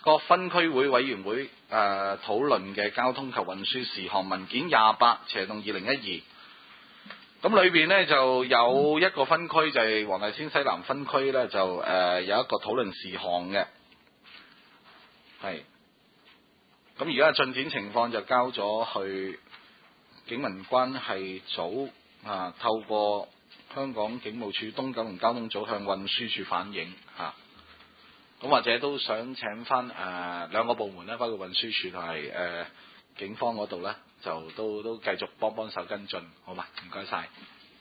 個分區會委員會討論嘅交通及運輸事項文件28/2012。咁裏邊呢就有一個分區就係黃大仙西南分區呢，就有一個討論事項嘅，係。咁而家進展情況就交咗去警民關係組透過香港警務處東九龍交通組向運輸署反映嚇。咁或者都想請翻兩個部門咧，包括運輸署同埋警方嗰度咧，就都繼續幫手跟進，好嘛？唔該晒。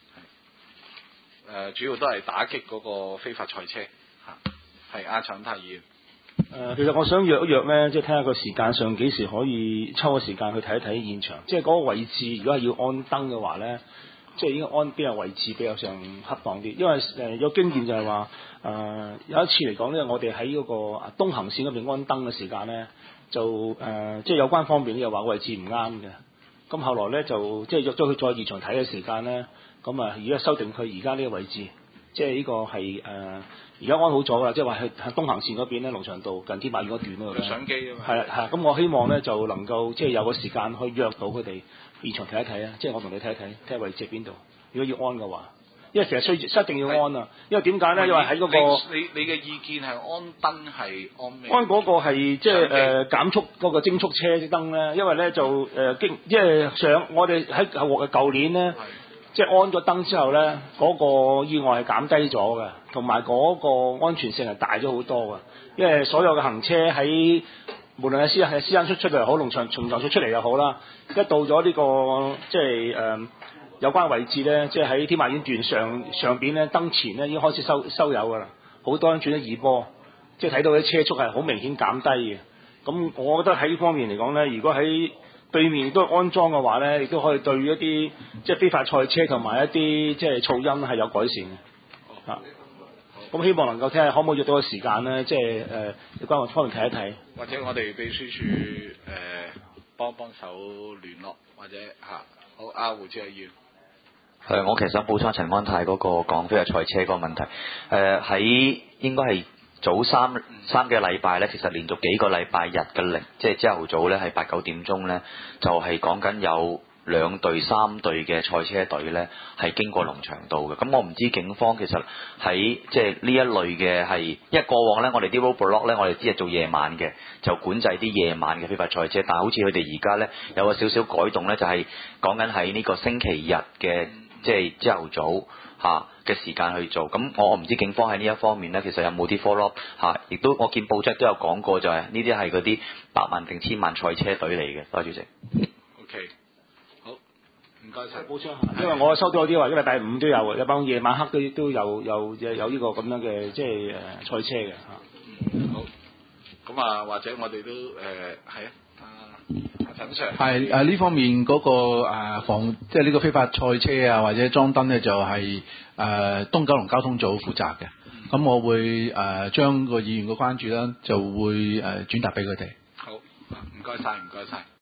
主要都係打擊嗰個非法賽車嚇。係阿陳太議員。 其實我想約一約咧，即係睇下個時間上幾時可以抽個時間去睇一睇現場。即係嗰個位置，如果係要安燈嘅話咧，即係應該安邊個位置比較上恰當啲？因為有經驗就係話有一次嚟講咧，我哋喺嗰個東行線嗰邊安燈嘅時間咧，就即係有關方面又話位置唔啱嘅。咁後來咧就即係約咗佢再現場睇嘅時間咧，咁而家修訂佢而家呢個位置，即係呢個係而家安好咗啦，即係話喺東行線嗰邊咧，龍翔道近天馬苑嗰段嗰度咧。 相機啊嘛。 係咁我希望咧就能夠即係有個時間去約到佢哋現場睇一睇啊！即係我同你睇一睇，睇下位置喺邊度。如果要安嘅話，因為其實一定要安啊！因為點解咧？因為喺嗰個你嘅意見係安燈係安咩？ 安嗰個係即係減速嗰個偵速車燈咧，因為咧就即係我哋喺舊年咧。即係安咗燈之後咧，嗰個意外係減低咗嘅，同埋嗰個安全性係大咗好多嘅。因為所有嘅行車喺無論係私山出嚟又好，龍翔出嚟又好啦，一到咗呢個即係有關位置咧，即係喺天馬苑段上邊咧，燈前咧已經開始收油㗎啦，好多人轉咗二波，即係睇到啲車速係好明顯減低嘅。咁我覺得喺呢方面嚟講咧，如果喺對面都安裝嘅話咧，亦都可以對一啲即係非法賽車同埋一啲即係噪音係有改善嘅。咁希望能夠睇下可唔可以約到個時間咧，即係有關方面睇一睇。 或者我哋秘書處幫手聯絡，或者好阿胡志偉議員。 我其實想補充陳安泰嗰個講非法賽車嗰個問題。喺應該係早三個禮拜咧，其實連續幾個禮拜日嘅即係朝頭早咧，係8、9點鐘咧，就係講緊有2隊、3隊嘅賽車隊咧，係經過龍翔道嘅。咁我唔知警方其實喺即係呢一類嘅係，因為過往咧我哋啲 roadblock 咧，我哋只係做夜晚嘅，就管制啲夜晚嘅非法賽車。但係好似佢哋而家咧有個少少改動咧，就係講緊喺呢個星期日嘅即係朝頭早嘅時間去做。咁我唔知警方喺呢一方面咧，其實有冇啲 follow up 亦都我見報章都有講過，就係呢啲係嗰啲百萬定千萬賽車隊嚟嘅。多謝主席。 OK， 好，唔該晒。 補充下，因為我收到啲話，因為第五都有，有班夜晚黑都有呢個咁樣嘅即係賽車嘅好，咁或者我哋都係陳 Sir 係呢方面嗰個防即係呢個非法賽車或者裝燈咧，就係東九龍交通組負責嘅。咁我會將個議員嘅關注咧，就會轉達俾佢哋。 好，唔該晒，唔該晒。